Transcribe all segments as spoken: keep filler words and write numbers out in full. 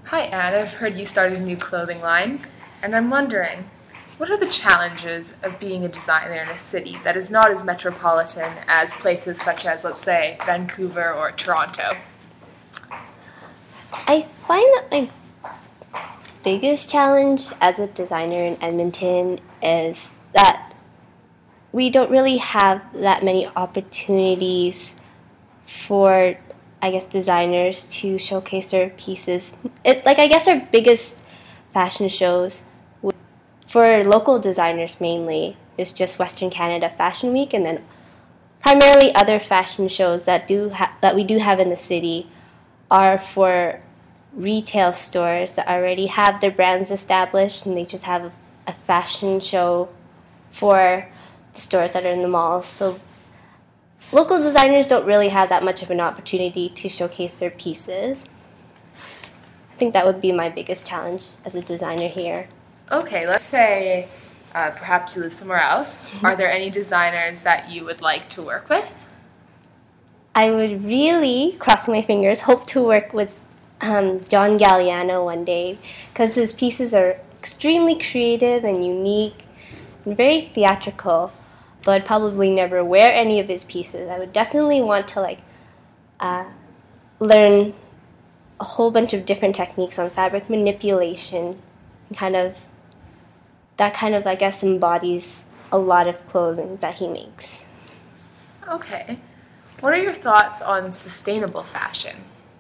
Hi, Anne. I've heard you started a new clothing line, and I'm wondering, what are the challenges of being a designer in a city that is not as metropolitan as places such as, let's say, Vancouver or Toronto? I find that my biggest challenge as a designer in Edmonton is that we don't really have that many opportunities for, I guess, designers to showcase their pieces. It, like, I guess our biggest fashion shows for local designers mainly is just Western Canada Fashion Week, and then primarily other fashion shows that do ha- that we do have in the city are for retail stores that already have their brands established, and they just have a, a fashion show for the stores that are in the malls. So local designers don't really have that much of an opportunity to showcase their pieces. I think that would be my biggest challenge as a designer here. Okay, let's say uh, perhaps you live somewhere else. Are there any designers that you would like to work with? I would really, crossing my fingers, hope to work with um, John Galliano one day, because his pieces are extremely creative and unique and very theatrical. Though I'd probably never wear any of his pieces, I would definitely want to like uh, learn a whole bunch of different techniques on fabric manipulation. Kind of that kind of I guess embodies a lot of clothing that he makes. Okay. What are your thoughts on sustainable fashion?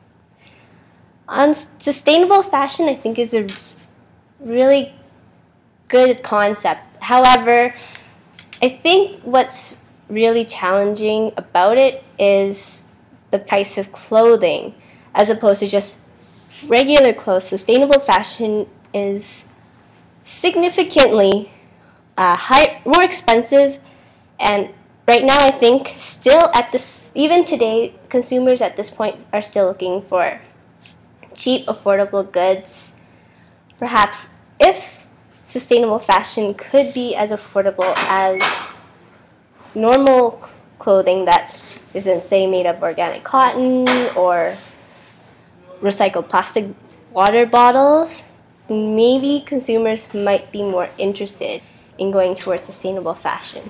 On sustainable fashion, I think is a really good concept. However, I think what's really challenging about it is the price of clothing, as opposed to just regular clothes. Sustainable fashion is significantly uh, high, more expensive, and right now I think still at this, even today, consumers at this point are still looking for cheap, affordable goods. Perhaps if sustainable fashion could be as affordable as normal clothing that isn't, say, made of organic cotton or recycled plastic water bottles, maybe consumers might be more interested in going towards sustainable fashion.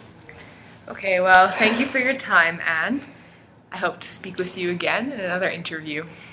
Okay, well, thank you for your time, Anne. I hope to speak with you again in another interview.